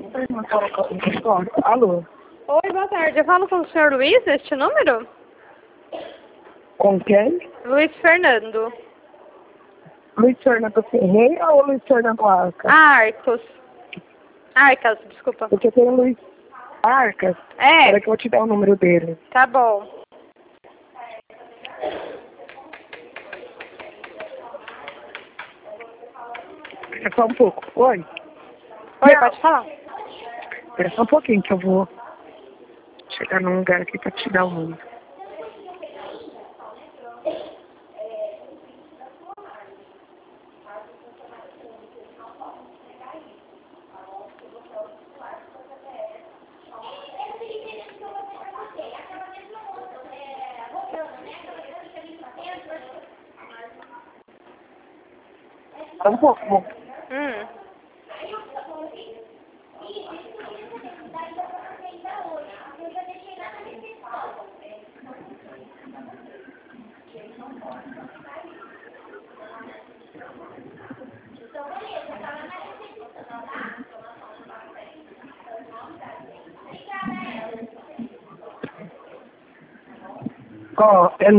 Alô? Oi, boa tarde. Eu falo com o senhor Luiz, este número? Com quem? Luiz Fernando. Luiz Fernando Ferreira ou Luiz Fernando Arca? Arcos. Arcas, desculpa. Porque tem o Luiz Arcas. É. Espera que eu vou te dar o número dele. Tá bom. Espera só um pouco. Oi? Oi, pode falar. Espera só um pouquinho que eu vou chegar num lugar aqui pra te dar o número. Só um pouco, amor. Ó, é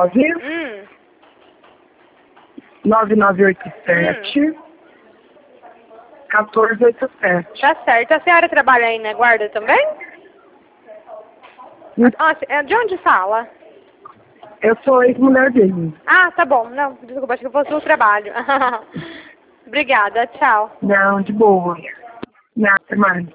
9987 1487. Tá certo. A senhora trabalha aí na guarda também? De onde fala? Eu sou ex-mulher dele. Ah, tá bom. Não, desculpa, acho que eu fosse no trabalho. Obrigada, tchau. Não, de boa. Nada mais.